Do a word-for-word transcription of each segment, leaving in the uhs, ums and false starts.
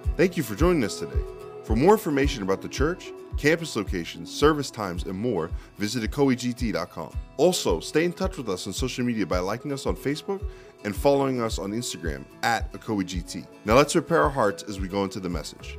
Thank you for joining us today. For more information about the church, campus locations, service times, and more, visit ecoe g t dot com. Also, stay in touch with us on social media by liking us on Facebook and following us on Instagram at ecoe g t. Now let's prepare our hearts as we go into the message.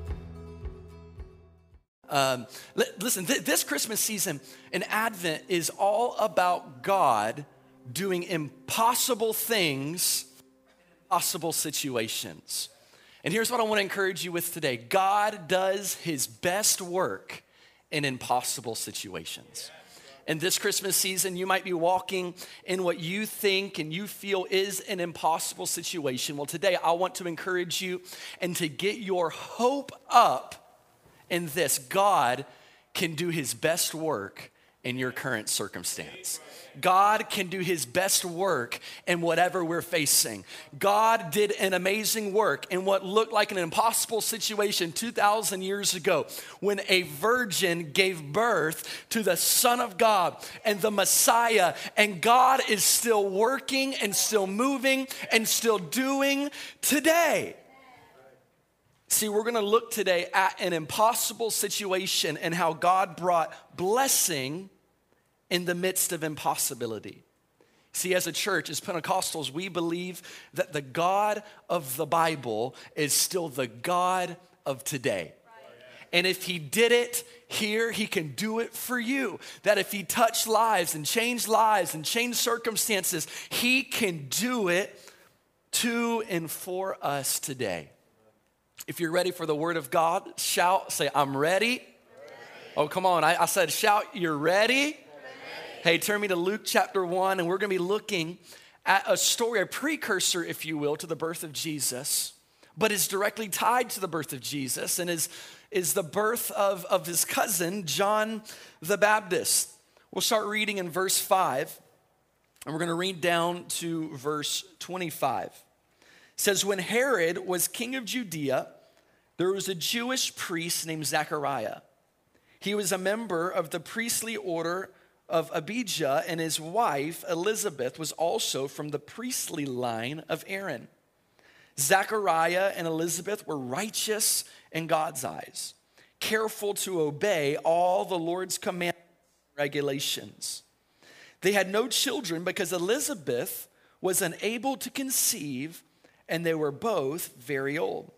Um, li- listen, th- this Christmas season in Advent is all about God doing impossible things, impossible situations. And here's what I want to encourage you with today. God does his best work in impossible situations. And this Christmas season, you might be walking in what you think and you feel is an impossible situation. Well, today I want to encourage you and to get your hope up in this. God can do his best work in your current circumstance. God can do his best work in whatever we're facing. God did an amazing work in what looked like an impossible situation two thousand years ago when a virgin gave birth to the Son of God and the Messiah. And God is still working and still moving and still doing today. See, we're going to look today at an impossible situation and how God brought blessing in the midst of impossibility. See, as a church, as Pentecostals, we believe that the God of the Bible is still the God of today. And if he did it here, he can do it for you. That if he touched lives and changed lives and changed circumstances, he can do it to and for us today. If you're ready for the word of God, shout, say, I'm ready. ready. Oh, come on. I, I said, shout, you're ready. Hey, turn me to Luke chapter one, and we're going to be looking at a story, a precursor, if you will, to the birth of Jesus, but is directly tied to the birth of Jesus and is, is the birth of, of his cousin, John the Baptist. We'll start reading in verse five, and we're going to read down to verse twenty-five. It says, when Herod was king of Judea, there was a Jewish priest named Zechariah. He was a member of the priestly order of Abijah, and his wife, Elizabeth, was also from the priestly line of Aaron. Zechariah and Elizabeth were righteous in God's eyes, careful to obey all the Lord's commandments and regulations. They had no children because Elizabeth was unable to conceive, and they were both very old.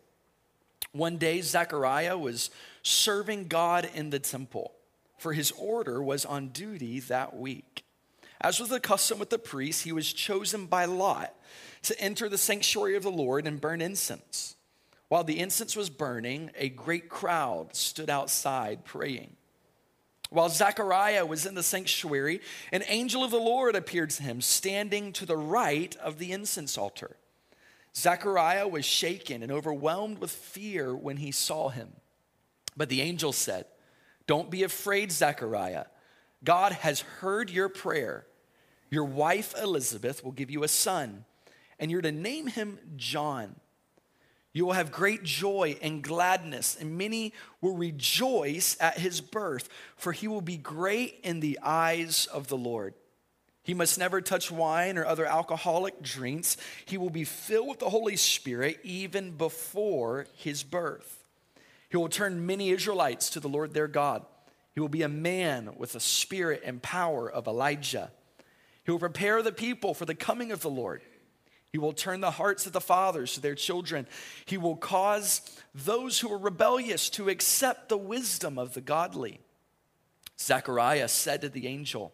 One day, Zechariah was serving God in the temple, for his order was on duty that week. As was the custom with the priests, he was chosen by lot to enter the sanctuary of the Lord and burn incense. While the incense was burning, a great crowd stood outside praying. While Zechariah was in the sanctuary, an angel of the Lord appeared to him, standing to the right of the incense altar. Zechariah was shaken and overwhelmed with fear when he saw him. But the angel said, don't be afraid, Zechariah. God has heard your prayer. Your wife Elizabeth will give you a son, and you're to name him John. You will have great joy and gladness, and many will rejoice at his birth, for he will be great in the eyes of the Lord. He must never touch wine or other alcoholic drinks. He will be filled with the Holy Spirit even before his birth. He will turn many Israelites to the Lord their God. He will be a man with the spirit and power of Elijah. He will prepare the people for the coming of the Lord. He will turn the hearts of the fathers to their children. He will cause those who are rebellious to accept the wisdom of the godly. Zechariah said to the angel,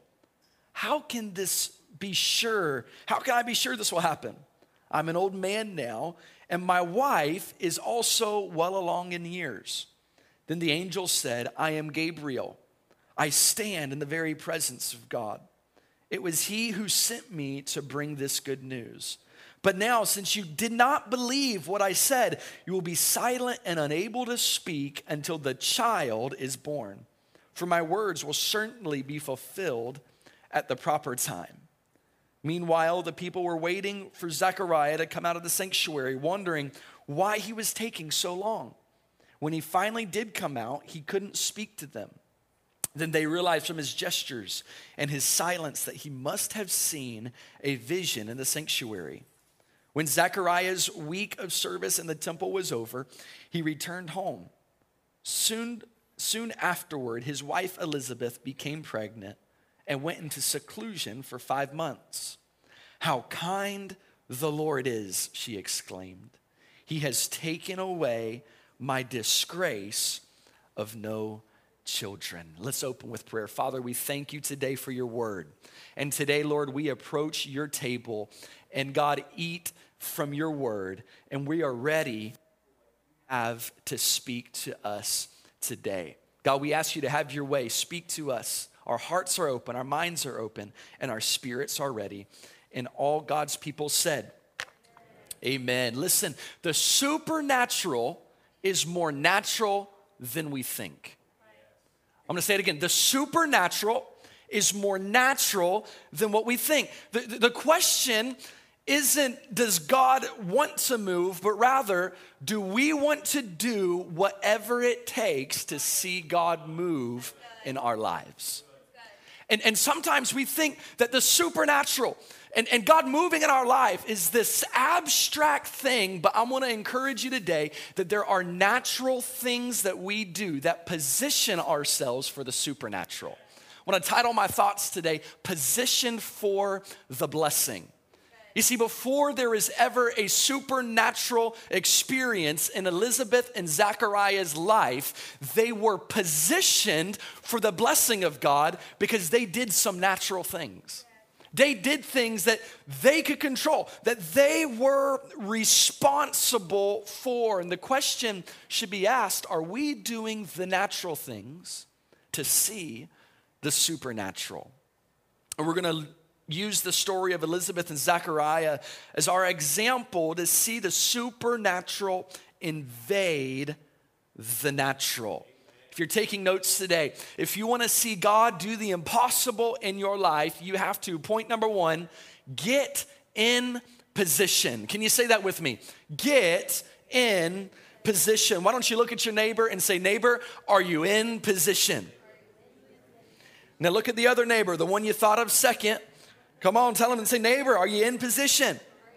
how can this be sure? How can I be sure this will happen? I'm an old man now, and my wife is also well along in years. Then the angel said, I am Gabriel. I stand in the very presence of God. It was he who sent me to bring this good news. But now, since you did not believe what I said, you will be silent and unable to speak until the child is born. For my words will certainly be fulfilled at the proper time. Meanwhile, the people were waiting for Zechariah to come out of the sanctuary, wondering why he was taking so long. When he finally did come out, he couldn't speak to them. Then they realized from his gestures and his silence that he must have seen a vision in the sanctuary. When Zechariah's week of service in the temple was over, he returned home. Soon, soon afterward, his wife Elizabeth became pregnant and went into seclusion for five months. "How kind the Lord is," she exclaimed. "He has taken away my disgrace of no children." Let's open with prayer. Father, we thank you today for your word. And today, Lord, we approach your table and God, eat from your word. And we are ready have to speak to us today. God, we ask you to have your way. Speak to us. Our hearts are open, our minds are open, and our spirits are ready. And all God's people said, amen. Listen, the supernatural is more natural than we think. I'm gonna say it again. The supernatural is more natural than what we think. The, the, the question isn't, does God want to move, but rather, do we want to do whatever it takes to see God move in our lives? And, and sometimes we think that the supernatural and, and God moving in our life is this abstract thing, but I want to encourage you today that there are natural things that we do that position ourselves for the supernatural. I want to title my thoughts today, Positioned for the Blessing. You see, before there is ever a supernatural experience in Elizabeth and Zechariah's life, they were positioned for the blessing of God because they did some natural things. They did things that they could control, that they were responsible for. And the question should be asked, are we doing the natural things to see the supernatural? And we're going to use the story of Elizabeth and Zechariah as our example to see the supernatural invade the natural. If you're taking notes today, if you want to see God do the impossible in your life, you have to, point number one, get in position. Can you say that with me? Get in position. Why don't you look at your neighbor and say, neighbor, are you in position? Now look at the other neighbor, the one you thought of second. Come on, tell them and say, neighbor, are you in position?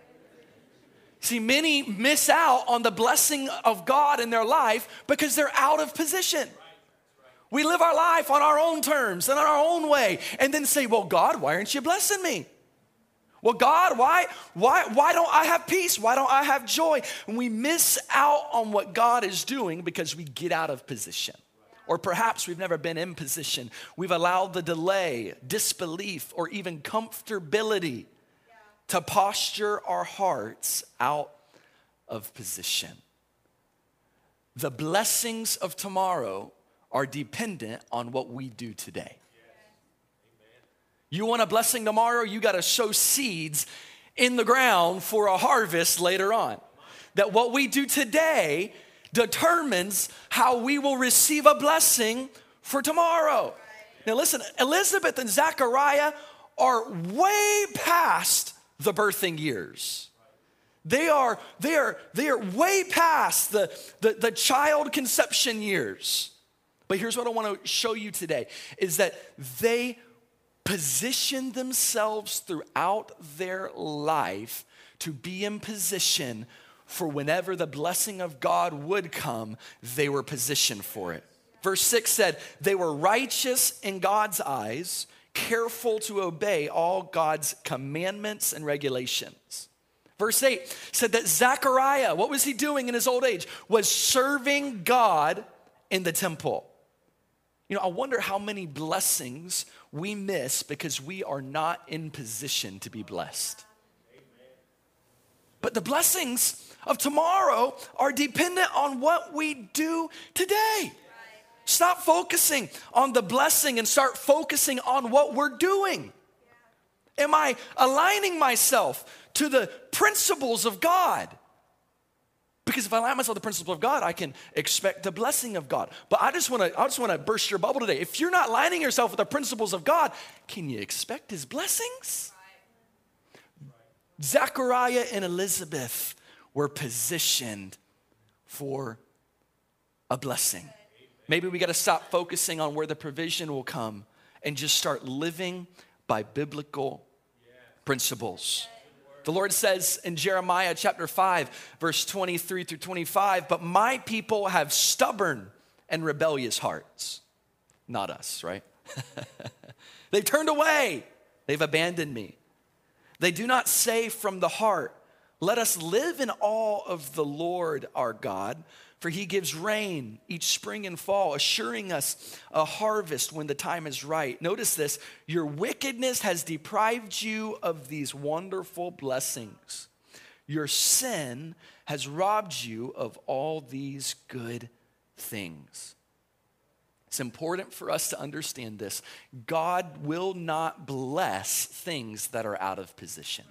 See, many miss out on the blessing of God in their life because they're out of position. We live our life on our own terms and on our own way and then say, well, God, why aren't you blessing me? Well, God, why, why, why don't I have peace? Why don't I have joy? And we miss out on what God is doing because we get out of position. Or perhaps we've never been in position. We've allowed the delay, disbelief, or even comfortability yeah. to posture our hearts out of position. The blessings of tomorrow are dependent on what we do today. You want a blessing tomorrow, you got to sow seeds in the ground for a harvest later on. That what we do today determines how we will receive a blessing for tomorrow. Now listen, Elizabeth and Zechariah are way past the birthing years. They are, they are, they are way past the, the, the child conception years. But here's what I want to show you today, is that they positioned themselves throughout their life to be in position for whenever the blessing of God would come, they were positioned for it. Verse six said, they were righteous in God's eyes, careful to obey all God's commandments and regulations. Verse eight said that Zechariah, what was he doing in his old age? Was serving God in the temple. You know, I wonder how many blessings we miss because we are not in position to be blessed. But the blessings of tomorrow are dependent on what we do today. Stop focusing on the blessing and start focusing on what we're doing. Am I aligning myself to the principles of God? Because if I align myself to the principles of God, I can expect the blessing of God. But I just want to I just want to burst your bubble today. If you're not aligning yourself with the principles of God, can you expect his blessings? Zechariah and Elizabeth were positioned for a blessing. Maybe we got to stop focusing on where the provision will come and just start living by biblical principles. The Lord says in Jeremiah chapter five, verse twenty-three through twenty-five, but my people have stubborn and rebellious hearts. Not us, right? They've turned away. They've abandoned me. They do not say from the heart, let us live in awe of the Lord our God, for he gives rain each spring and fall, assuring us a harvest when the time is right. Notice this, your wickedness has deprived you of these wonderful blessings. Your sin has robbed you of all these good things. It's important for us to understand this. God will not bless things that are out of position.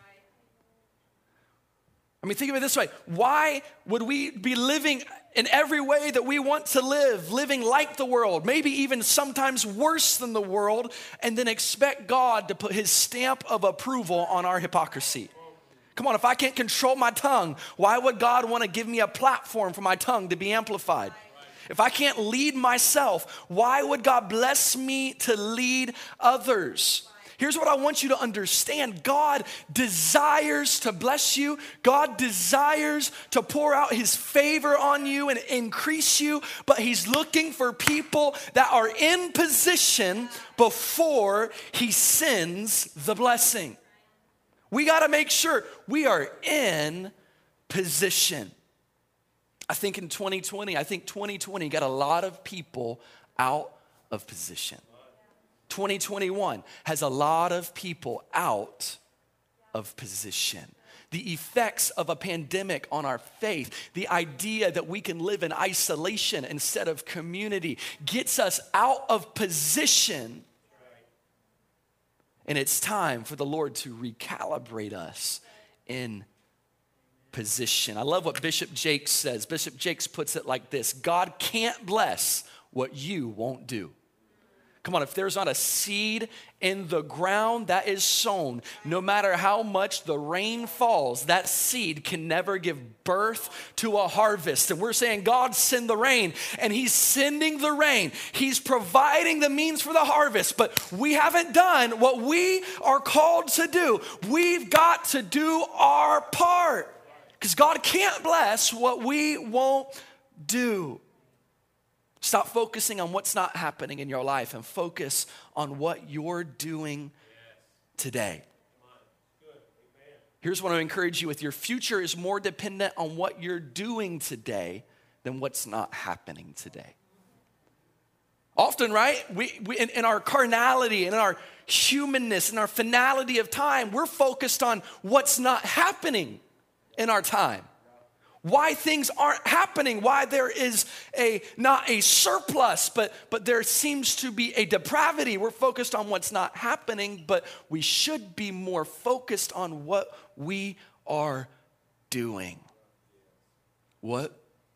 I mean, think of it this way. Why would we be living in every way that we want to live, living like the world, maybe even sometimes worse than the world, and then expect God to put his stamp of approval on our hypocrisy? Come on, if I can't control my tongue, why would God want to give me a platform for my tongue to be amplified? If I can't lead myself, why would God bless me to lead others? Here's what I want you to understand. God desires to bless you. God desires to pour out his favor on you and increase you, but he's looking for people that are in position before he sends the blessing. We got to make sure we are in position. I think in twenty twenty, I think twenty twenty got a lot of people out of position. twenty twenty-one has a lot of people out of position. The effects of a pandemic on our faith, the idea that we can live in isolation instead of community, gets us out of position. And it's time for the Lord to recalibrate us in position. I love what Bishop Jakes says. Bishop Jakes puts it like this: God can't bless what you won't do. Come on, if there's not a seed in the ground that is sown, no matter how much the rain falls, that seed can never give birth to a harvest. And we're saying, God, send the rain. And he's sending the rain. He's providing the means for the harvest. But we haven't done what we are called to do. We've got to do our part, because God can't bless what we won't do. Stop focusing on what's not happening in your life and focus on what you're doing today. Here's what I encourage you with. Your future is more dependent on what you're doing today than what's not happening today. Often, right, we, we in, in our carnality and in our humanness and our finality of time, we're focused on what's not happening in our time. Why things aren't happening, why there is a not a surplus, but, but there seems to be a depravity. We're focused on what's not happening, but we should be more focused on what we are doing. What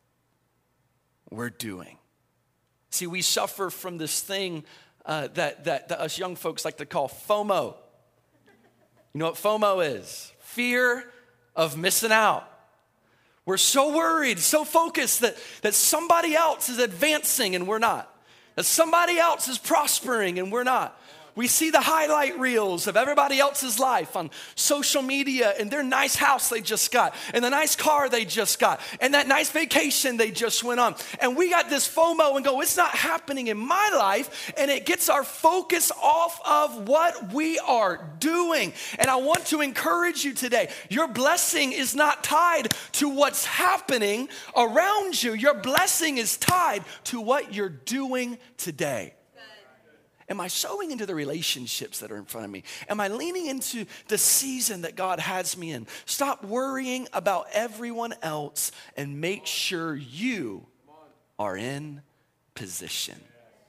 we're doing. See, we suffer from this thing uh, that, that, that us young folks like to call FOMO. You know what FOMO is? Fear of missing out. We're so worried, so focused that, that somebody else is advancing and we're not. That somebody else is prospering and we're not. We see the highlight reels of everybody else's life on social media and their nice house they just got and the nice car they just got and that nice vacation they just went on. And we got this FOMO and go, it's not happening in my life, and it gets our focus off of what we are doing. And I want to encourage you today, your blessing is not tied to what's happening around you. Your blessing is tied to what you're doing today. Am I sowing into the relationships that are in front of me? Am I leaning into the season that God has me in? Stop worrying about everyone else and make sure you are in position.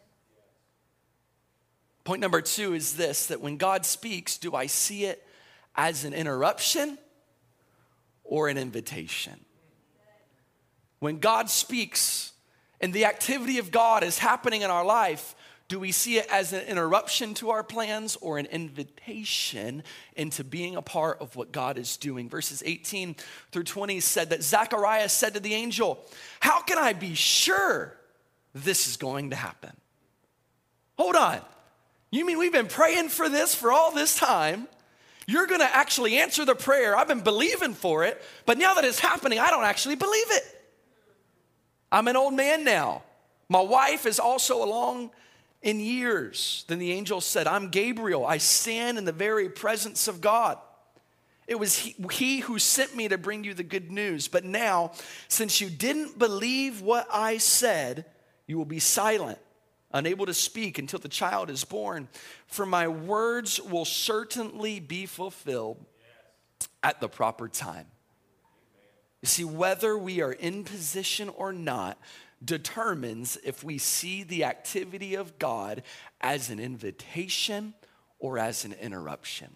Point number two is this, that when God speaks, do I see it as an interruption or an invitation? When God speaks and the activity of God is happening in our life, do we see it as an interruption to our plans or an invitation into being a part of what God is doing? Verses eighteen through twenty said that Zacharias said to the angel, how can I be sure this is going to happen? Hold on. You mean we've been praying for this for all this time? You're gonna actually answer the prayer. I've been believing for it, but now that it's happening, I don't actually believe it. I'm an old man now. My wife is also along in years. Then the angel said, I'm Gabriel. I stand in the very presence of God. It was he, he who sent me to bring you the good news. But now, since you didn't believe what I said, you will be silent, unable to speak until the child is born. For my words will certainly be fulfilled at the proper time. You see, whether we are in position or not determines if we see the activity of God as an invitation or as an interruption.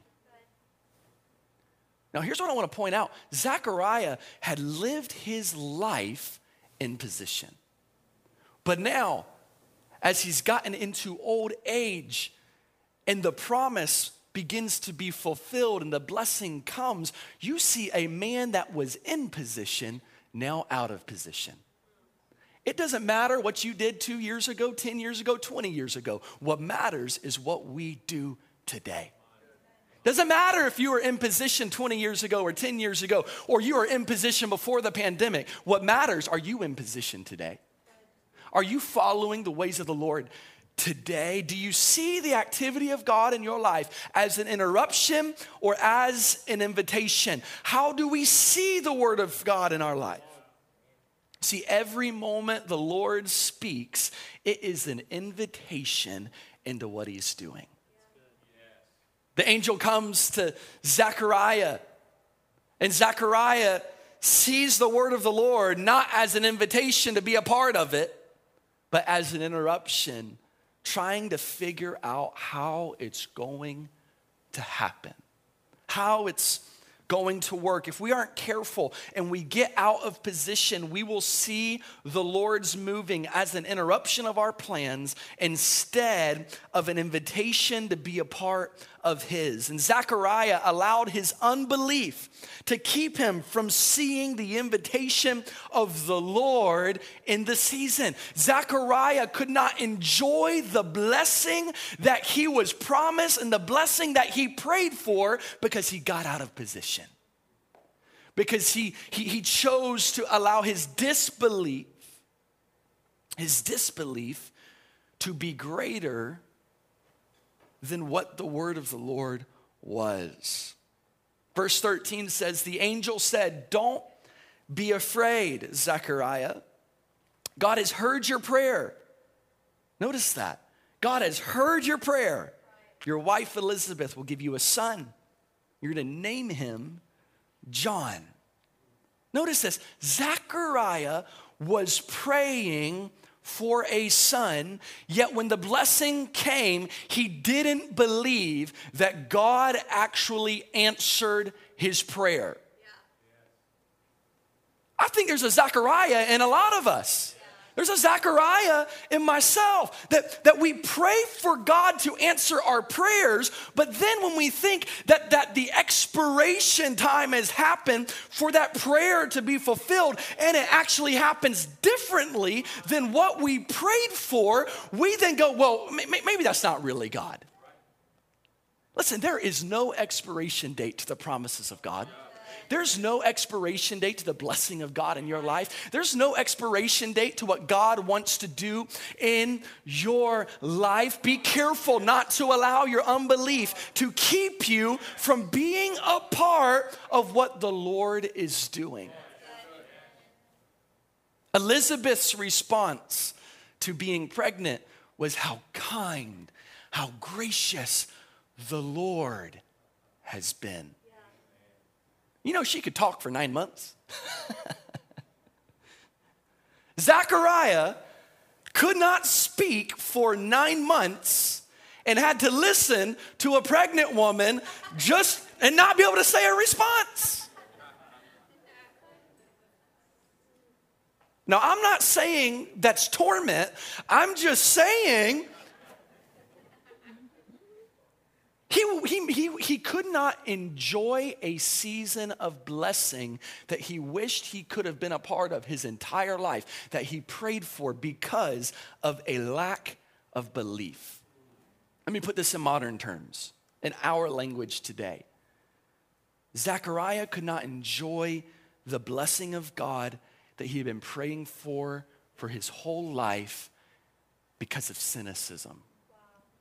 Now, here's what I want to point out. Zechariah had lived his life in position. But now, as he's gotten into old age and the promise begins to be fulfilled and the blessing comes, you see a man that was in position now out of position. It doesn't matter what you did two years ago, ten years ago, twenty years ago. What matters is what we do today. Doesn't matter if you were in position twenty years ago or ten years ago, or you were in position before the pandemic. What matters, are you in position today? Are you following the ways of the Lord today? Do you see the activity of God in your life as an interruption or as an invitation? How do we see the word of God in our life? See, every moment the Lord speaks, it is an invitation into what he's doing. The angel comes to Zechariah, and Zechariah sees the word of the Lord not as an invitation to be a part of it, but as an interruption, trying to figure out how it's going to happen, how it's going to work. If we aren't careful and we get out of position, we will see the Lord's moving as an interruption of our plans instead of an invitation to be a part of his. And Zechariah allowed his unbelief to keep him from seeing the invitation of the Lord in the season. Zechariah could not enjoy the blessing that he was promised and the blessing that he prayed for because he got out of position. Because he, he, he chose to allow his disbelief, his disbelief to be greater than what the word of the Lord was. Verse thirteen says, the angel said, don't be afraid, Zechariah. God has heard your prayer. Notice that. God has heard your prayer. Your wife Elizabeth will give you a son. You're going to name him John. Notice this. Zechariah was praying for a son, yet when the blessing came, he didn't believe that God actually answered his prayer. Yeah. I think there's a Zechariah in a lot of us. There's a Zechariah in myself that, that we pray for God to answer our prayers, but then when we think that, that the expiration time has happened for that prayer to be fulfilled and it actually happens differently than what we prayed for, we then go, well, maybe that's not really God. Listen, there is no expiration date to the promises of God. There's no expiration date to the blessing of God in your life. There's no expiration date to what God wants to do in your life. Be careful not to allow your unbelief to keep you from being a part of what the Lord is doing. Elizabeth's response to being pregnant was how kind, how gracious the Lord has been. You know, she could talk for nine months. Zechariah could not speak for nine months and had to listen to a pregnant woman just and not be able to say a response. Now, I'm not saying that's torment. I'm just saying He, he, he, he could not enjoy a season of blessing that he wished he could have been a part of his entire life, that he prayed for because of a lack of belief. Let me put this in modern terms, in our language today. Zechariah could not enjoy the blessing of God that he had been praying for for his whole life because of cynicism. Wow.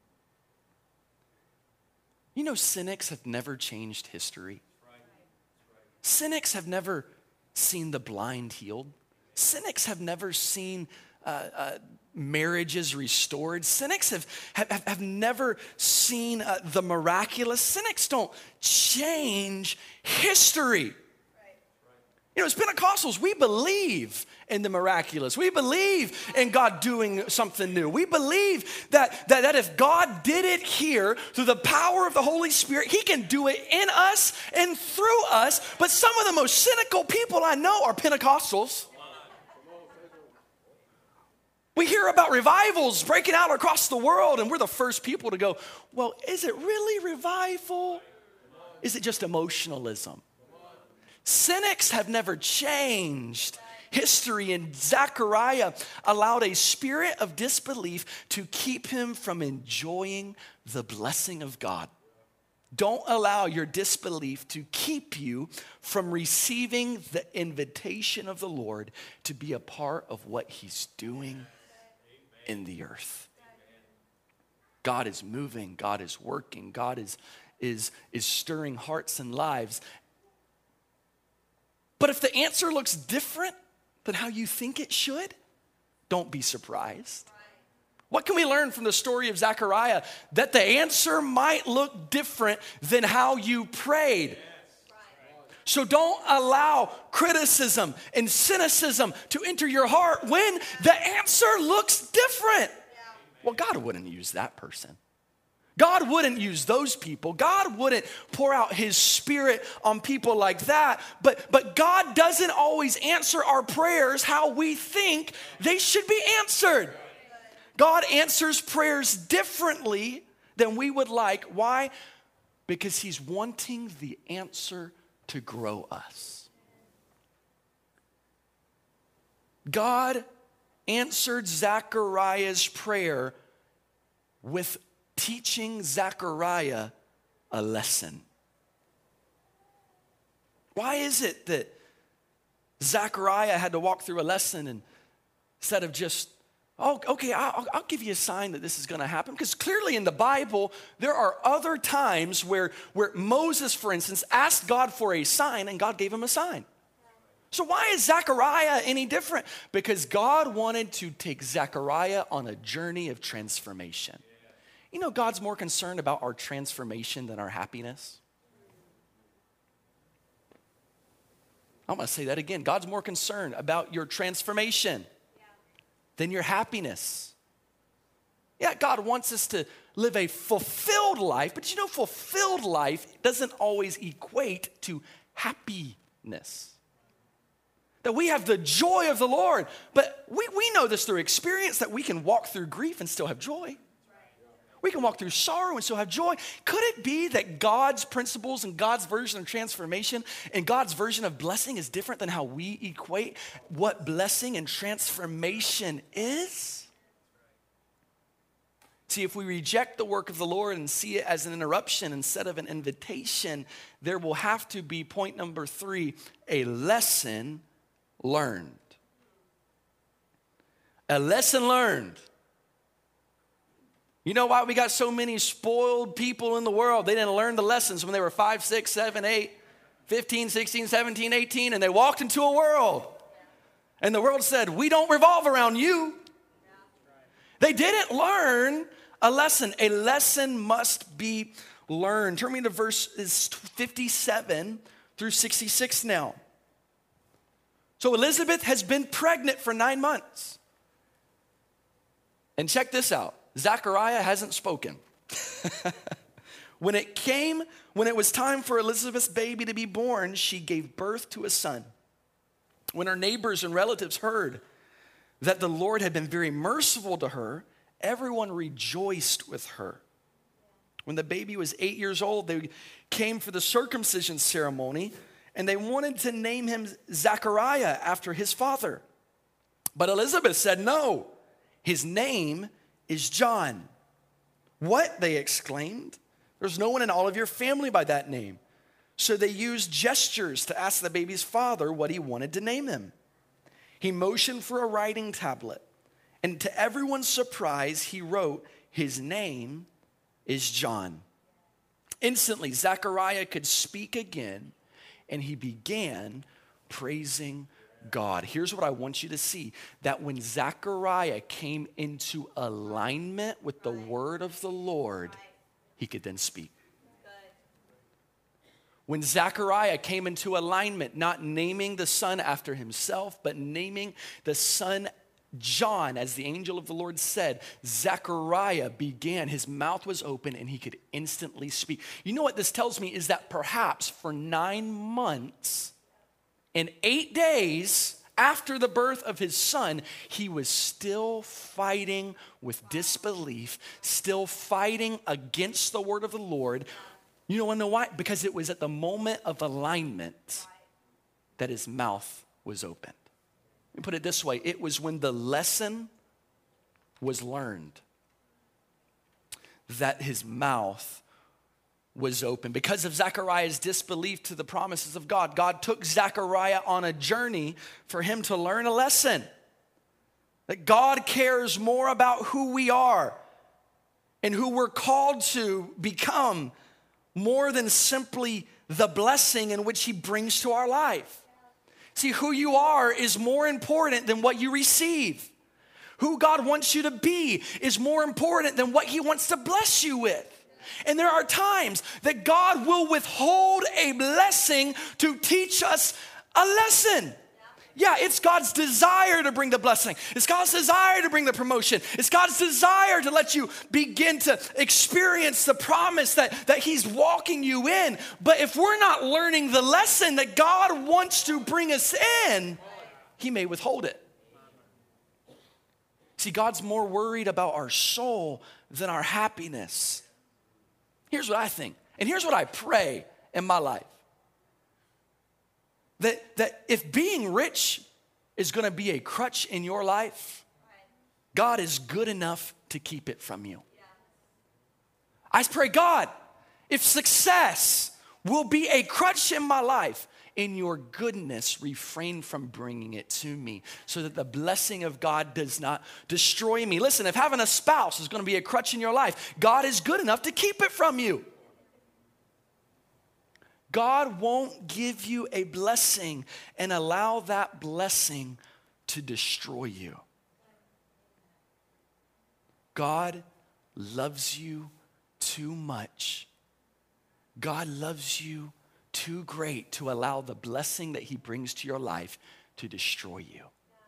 You know, cynics have never changed history. Right. Right. Cynics have never seen the blind healed. Cynics have never seen uh, uh, marriages restored. Cynics have, have, have never seen uh, the miraculous. Cynics don't change history. You know, as Pentecostals, we believe in the miraculous. We believe in God doing something new. We believe that, that, that if God did it here through the power of the Holy Spirit, he can do it in us and through us. But some of the most cynical people I know are Pentecostals. We hear about revivals breaking out across the world, and we're the first people to go, well, is it really revival? Is it just emotionalism? Cynics have never changed history, and Zechariah allowed a spirit of disbelief to keep him from enjoying the blessing of God. Don't allow your disbelief to keep you from receiving the invitation of the Lord to be a part of what he's doing in the earth. God is moving, God is working, God is, is, is stirring hearts and lives. But if the answer looks different than how you think it should, don't be surprised. What can we learn from the story of Zechariah? That the answer might look different than how you prayed. So don't allow criticism and cynicism to enter your heart when the answer looks different. Well, God wouldn't use that person. God wouldn't use those people. God wouldn't pour out his spirit on people like that. But, but God doesn't always answer our prayers how we think they should be answered. God answers prayers differently than we would like. Why? Because he's wanting the answer to grow us. God answered Zechariah's prayer with teaching Zechariah a lesson. Why is it that Zechariah had to walk through a lesson and instead of just, oh, okay, I'll, I'll give you a sign that this is going to happen? Because clearly in the Bible, there are other times where, where Moses, for instance, asked God for a sign and God gave him a sign. So why is Zechariah any different? Because God wanted to take Zechariah on a journey of transformation. You know, God's more concerned about our transformation than our happiness. I'm going to say that again. God's more concerned about your transformation yeah. than your happiness. Yeah, God wants us to live a fulfilled life, but you know, fulfilled life doesn't always equate to happiness. That we have the joy of the Lord, but we, we know this through experience that we can walk through grief and still have joy. We can walk through sorrow and still have joy. Could it be that God's principles and God's version of transformation and God's version of blessing is different than how we equate what blessing and transformation is? See, if we reject the work of the Lord and see it as an interruption instead of an invitation, there will have to be, point number three, a lesson learned. A lesson learned. You know why we got so many spoiled people in the world? They didn't learn the lessons when they were five, six, seven, eight, fifteen, sixteen, seventeen, eighteen, and they walked into a world. And the world said, we don't revolve around you. They didn't learn a lesson. A lesson must be learned. Turn me to verses fifty-seven through sixty-six now. So Elizabeth has been pregnant for nine months. And check this out. Zechariah hasn't spoken. When it came, when it was time for Elizabeth's baby to be born, she gave birth to a son. When her neighbors and relatives heard that the Lord had been very merciful to her, everyone rejoiced with her. When the baby was eight years old, they came for the circumcision ceremony, and they wanted to name him Zechariah after his father. But Elizabeth said, no, his name is John. What? They exclaimed. There's no one in all of your family by that name. So they used gestures to ask the baby's father what he wanted to name him. He motioned for a writing tablet, and to everyone's surprise, he wrote, "His name is John." Instantly, Zechariah could speak again, and he began praising God. Here's what I want you to see, that when Zechariah came into alignment with the word of the Lord, he could then speak. When Zechariah came into alignment, not naming the son after himself, but naming the son John, as the angel of the Lord said, Zechariah began, his mouth was open and he could instantly speak. You know what this tells me is that perhaps for nine months and eight days after the birth of his son, he was still fighting with disbelief, still fighting against the word of the Lord. You don't want to know why? Because it was at the moment of alignment that his mouth was opened. Let me put it this way. It was when the lesson was learned that his mouth was open. Because of Zechariah's disbelief to the promises of God, God took Zechariah on a journey for him to learn a lesson. That God cares more about who we are and who we're called to become more than simply the blessing in which he brings to our life. See, who you are is more important than what you receive. Who God wants you to be is more important than what he wants to bless you with. And there are times that God will withhold a blessing to teach us a lesson. Yeah, it's God's desire to bring the blessing. It's God's desire to bring the promotion. It's God's desire to let you begin to experience the promise that, that he's walking you in. But if we're not learning the lesson that God wants to bring us in, he may withhold it. See, God's more worried about our soul than our happiness. Here's what I think, and here's what I pray in my life. That, that if being rich is going to be a crutch in your life, God is good enough to keep it from you. I pray, God, if success will be a crutch in my life, in your goodness, refrain from bringing it to me so that the blessing of God does not destroy me. Listen, if having a spouse is going to be a crutch in your life, God is good enough to keep it from you. God won't give you a blessing and allow that blessing to destroy you. God loves you too much. God loves you too great to allow the blessing that he brings to your life to destroy you.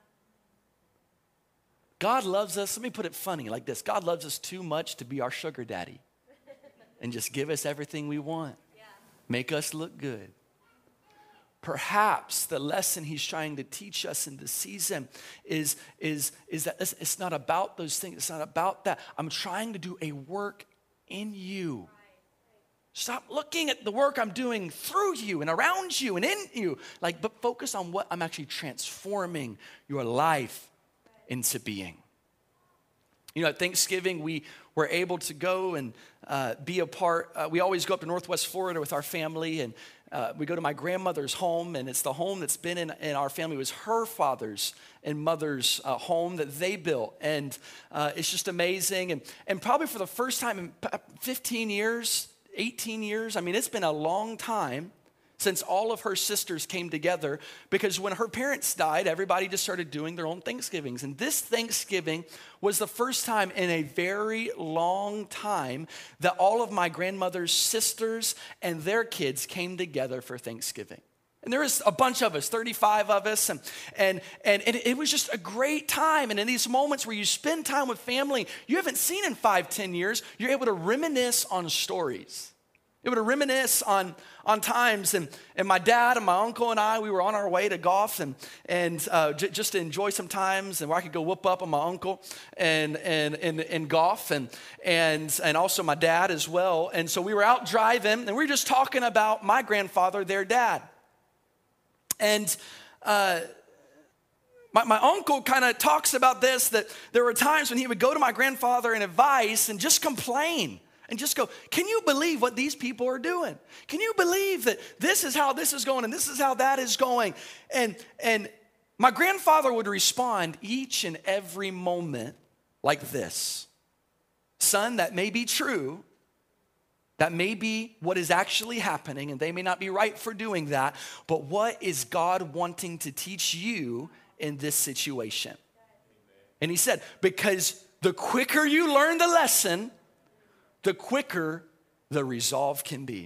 God loves us, let me put it funny like this. God loves us too much to be our sugar daddy and just give us everything we want. Make us look good. Perhaps the lesson he's trying to teach us in this season is, is, is that it's not about those things. It's not about that. I'm trying to do a work in you. Stop looking at the work I'm doing through you and around you and in you. Like, but focus on what I'm actually transforming your life into being. You know, at Thanksgiving, we were able to go and uh, be a part. Uh, we always go up to Northwest Florida with our family, and uh, we go to my grandmother's home, and it's the home that's been in, in our family. It was her father's and mother's uh, home that they built, and uh, it's just amazing. And, and probably for the first time in fifteen years, eighteen years, I mean, it's been a long time since all of her sisters came together, because when her parents died, everybody just started doing their own Thanksgivings. And this Thanksgiving was the first time in a very long time that all of my grandmother's sisters and their kids came together for Thanksgiving. And there was a bunch of us, thirty-five of us, and, and, and, and it was just a great time. And in these moments where you spend time with family you haven't seen in five, ten years, you're able to reminisce on stories. Able to reminisce on, on times, and, and my dad and my uncle and I, we were on our way to golf and, and uh, j- just to enjoy some times, and where I could go whoop up on my uncle and and and, and golf, and, and, and also my dad as well. And so we were out driving, and we were just talking about my grandfather, their dad. And uh, my, my uncle kind of talks about this, that there were times when he would go to my grandfather in advice and just complain. and just go, can you believe what these people are doing? Can you believe that this is how this is going and this is how that is going? And, and my grandfather would respond each and every moment like this. Son, that may be true. That may be what is actually happening, and they may not be right for doing that, but what is God wanting to teach you in this situation? And he said, because the quicker you learn the lesson, the quicker the resolve can be.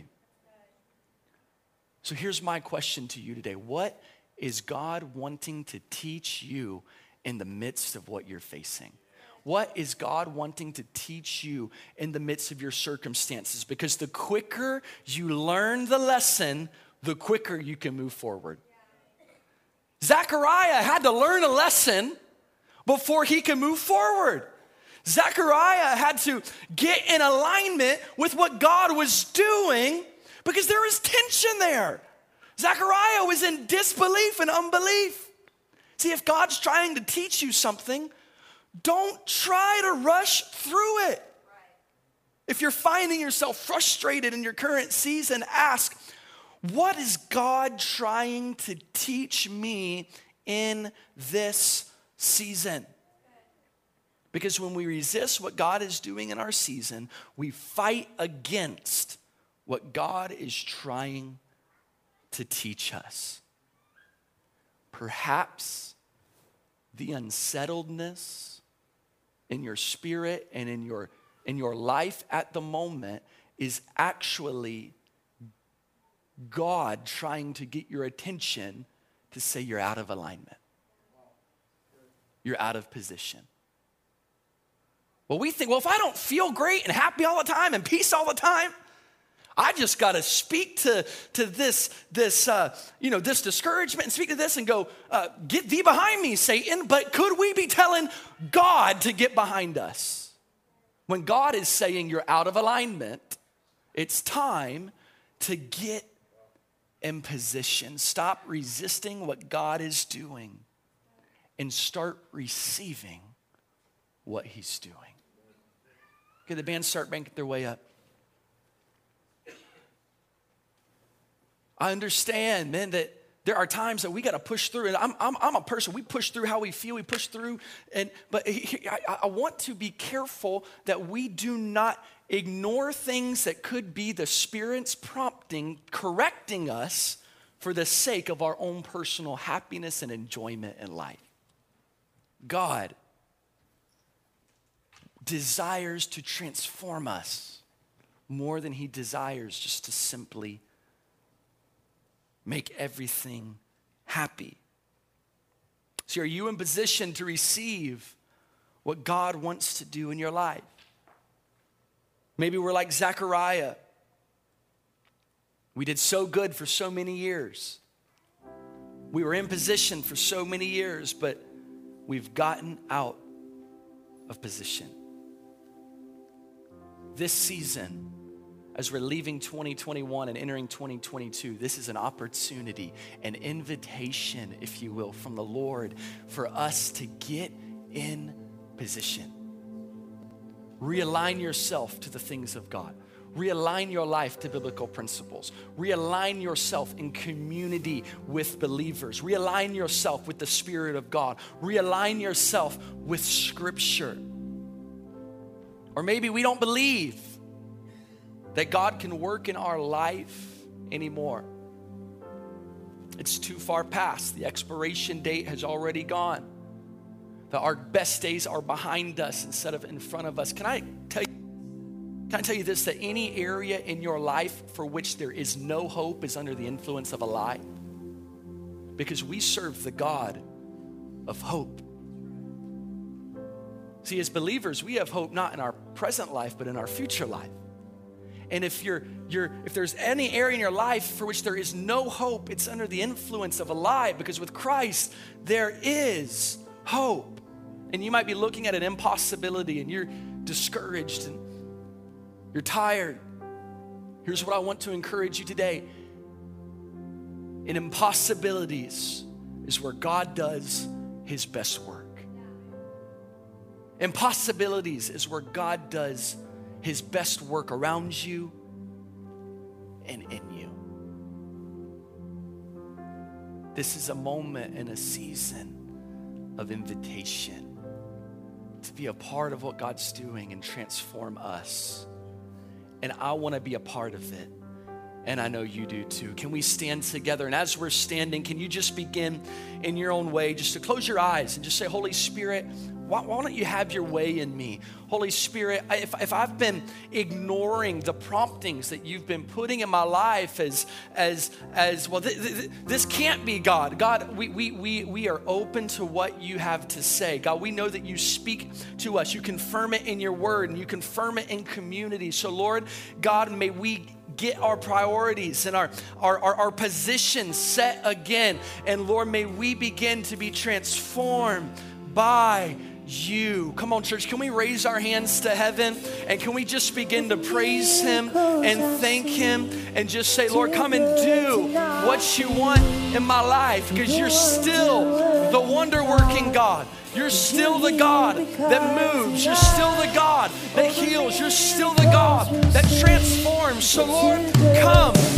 So here's my question to you today. What is God wanting to teach you in the midst of what you're facing? What is God wanting to teach you in the midst of your circumstances? Because the quicker you learn the lesson, the quicker you can move forward. Zechariah had to learn a lesson before he could move forward. Zechariah had to get in alignment with what God was doing because there was tension there. Zechariah was in disbelief and unbelief. See, if God's trying to teach you something, don't try to rush through it. If you're finding yourself frustrated in your current season, ask, what is God trying to teach me in this season? Because when we resist what God is doing in our season, we fight against what God is trying to teach us. Perhaps the unsettledness in your spirit and in your, in your life at the moment is actually God trying to get your attention to say you're out of alignment. You're out of position. Well, we think, well, if I don't feel great and happy all the time and peace all the time, I just got to speak to, to this, this, uh, you know, this discouragement and speak to this and go, uh, get thee behind me, Satan. But could we be telling God to get behind us? When God is saying you're out of alignment, it's time to get in position. Stop resisting what God is doing and start receiving what he's doing. Okay, the band start making their way up. I understand, man, that there are times that we got to push through. And I'm, I'm, I'm a person, we push through how we feel, we push through. And But I, I want to be careful that we do not ignore things that could be the Spirit's prompting, correcting us for the sake of our own personal happiness and enjoyment in life. God desires to transform us more than he desires just to simply make everything happy. So are you in position to receive what God wants to do in your life? Maybe we're like Zechariah. We did so good for so many years. We were in position for so many years, but we've gotten out of position. This season, as we're leaving twenty twenty-one and entering twenty twenty-two, this is an opportunity, an invitation, if you will, from the Lord for us to get in position. Realign yourself to the things of God. Realign your life to biblical principles. Realign yourself in community with believers. Realign yourself with the Spirit of God. Realign yourself with Scripture. Or maybe we don't believe that God can work in our life anymore. It's too far past. The expiration date has already gone. That our best days are behind us instead of in front of us. Can I tell you, can I tell you this, that any area in your life for which there is no hope is under the influence of a lie? Because we serve the God of hope. See, as believers, we have hope not in our present life, but in our future life. And if you're, you're, if there's any area in your life for which there is no hope, it's under the influence of a lie, because with Christ, there is hope. And you might be looking at an impossibility and you're discouraged and you're tired. Here's what I want to encourage you today. In impossibilities is where God does his best work. Impossibilities is where God does his best work around you and in you. This is a moment and a season of invitation to be a part of what God's doing and transform us. And I want to be a part of it. And I know you do too. Can we stand together? And as we're standing, can you just begin in your own way, just to close your eyes and just say, Holy Spirit, why, why don't you have your way in me? Holy Spirit, if, if I've been ignoring the promptings that you've been putting in my life as, as, as well, th- th- this can't be God. God, we, we, we, we are open to what you have to say. God, we know that you speak to us. You confirm it in your word and you confirm it in community. So Lord, God, may we get our priorities and our, our, our, our positions set again. And Lord, may we begin to be transformed by you. Come on, church, can we raise our hands to heaven and can we just begin to praise him and thank him and just say, Lord, come and do what you want in my life, because you're still the wonder-working God. You're still the God that moves. You're still the God that heals. You're still the God that transforms. So Lord, come.